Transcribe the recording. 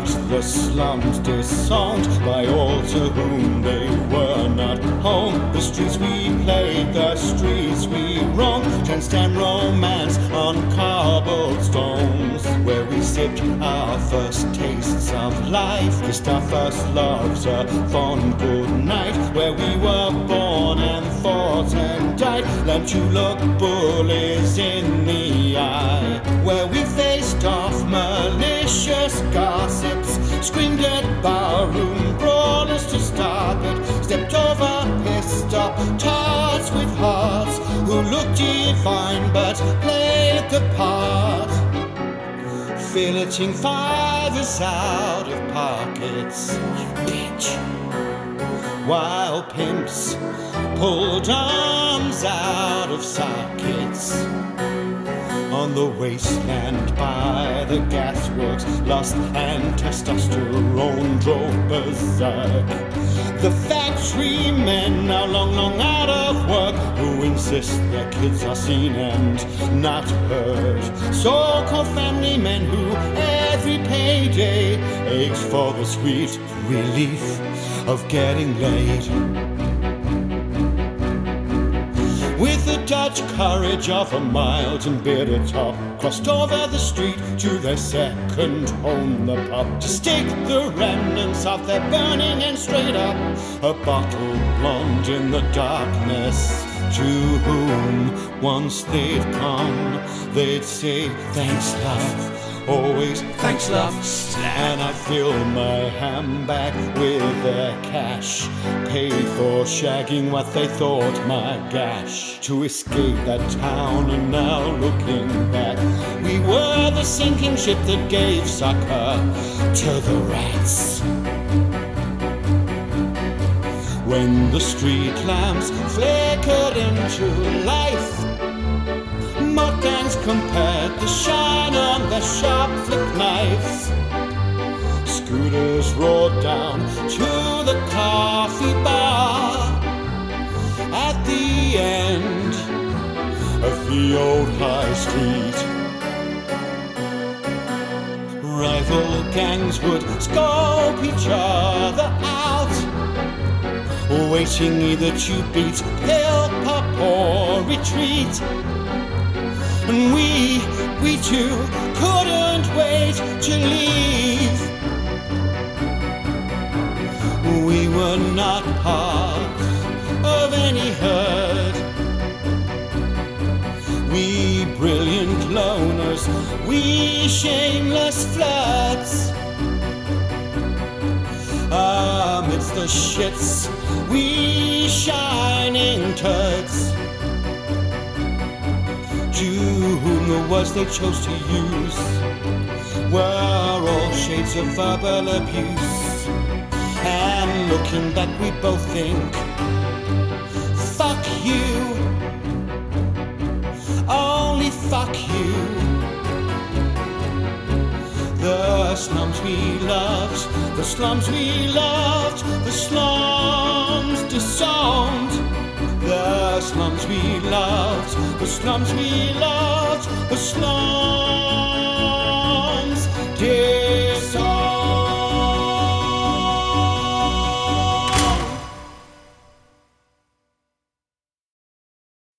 amongst the slums, disowned by all to whom they were not home. The streets we played, the streets we roamed, transcend romance on cobblestones, where we sipped our first tastes of life, kissed our first loves a fond good night, where we were born and fought and died, learned to look bullies in the eye, where we faced off malicious gossips, screamed at barroom brawlers to stop it, stepped over pissed up tarts with hearts who looked divine but played the part, filleting fivers out of pockets, you bitch, while pimps pulled arms out of sockets. On the wasteland by the gasworks, lust and testosterone drove berserk. The factory men are long, long out of work, who insist their kids are seen and not heard. So-called family men who every payday aches for the sweet relief of getting laid. With the Dutch courage of a mild and bitter top, crossed over the street to their second home, the pub, to stake the remnants of their burning and straight up a bottle blonde in the darkness, to whom once they'd come, they'd say, thanks love, always thanks love, and I fill my handbag with their cash, paid for shagging what they thought my gash, to escape that town. And now looking back, we were the sinking ship that gave succor to the rats. When the street lamps flickered into life, mud gangs compared the shine on their sharp flick knives. Scooters roared down to the coffee bar at the end of the old high street. Rival gangs would scope each other out, waiting either to beat, pill, pop or retreat. And we too couldn't wait to leave. We were not part of any herd. We brilliant loners, we shameless flirts. Amidst the shits, we shining turds, to whom the words they chose to use were all shades of verbal abuse. And looking back, we both think, fuck you, only fuck you. The slums we loved, the slums we loved, the slums disowned. The slums we loved, the slums we loved, the slums